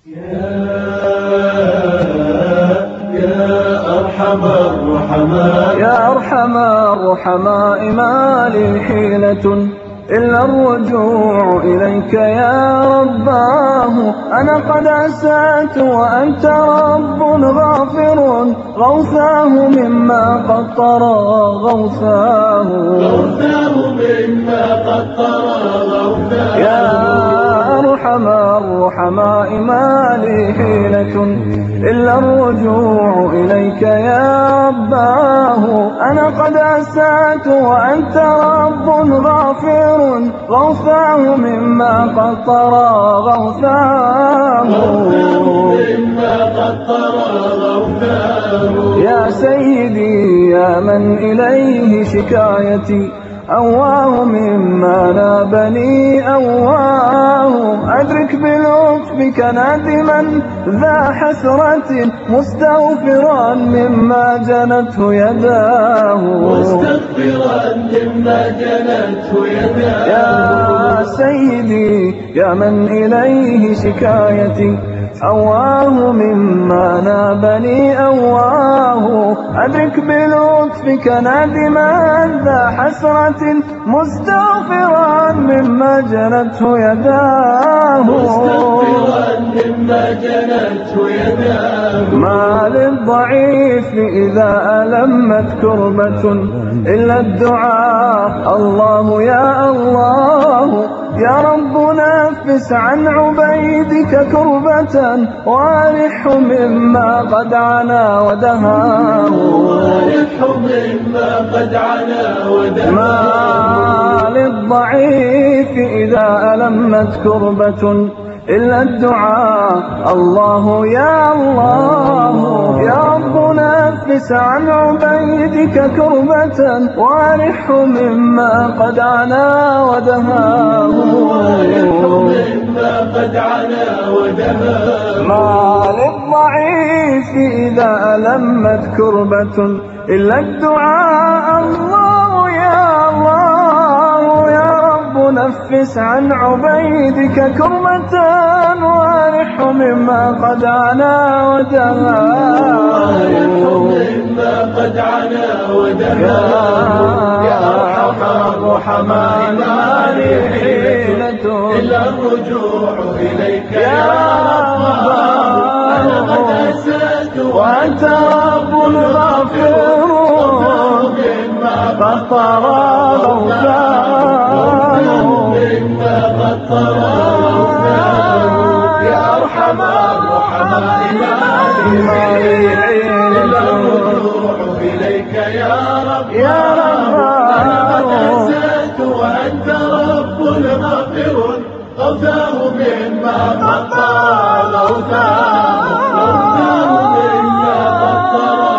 يا أرحم الرحماء ما لي حيلة إلا الرجوع إليك يا رباه. أنا قد أسأت وأنت رب غافر، غوثاه مما قد طرى غوثاه. يا أرحم الرحماء ما لي حيلة إلا الرجوع إليك يا رباه. أنا قد أسأت وأنت رب غافر، غوثاه مما قد طرى غوثاه. يا سيدي يا من إليه شكايتي، أواه مما نابني أواه. أدرك بلطفك نادما ذا حسرة، مستغفرا مما جنته يداه. يا سيدي يا من إليه شكايتي، أواه مما نابني أواه. أدرك بلطفك نادما ذا حسرة، مستغفرا مما جنته يداه. ما للضعيف إذا ألمت كربة إلا الدعاء. الله يا الله يا رب نفس عن عبيدك كربة، وارحه مما قد عنا ودهاه. ما للضعيف إذا ألمت كربة إلا الدعاء. الله يا الله يا رب نفس عن عبيدك كربة، وارحه مما قد عنا ودهاه. ما للضعيف إذا ألمت كربة إلا الدعاء. الله يا الله يا رب نفس عن عبيدك كربة، وارحه مما قد عنا ودهاه. يا أرحم الرحماء ما لي حيلة إلا الرجوع إليك يا رباه. أنا قد أسأت وأنت رب غافر، قد طرى غوثاه. يا أرحم الرحماء ما لي حيلة إليك يا رب. أنا قد أسأت وأنت رب غافر، غوثاه مما قد طرى غوثاه.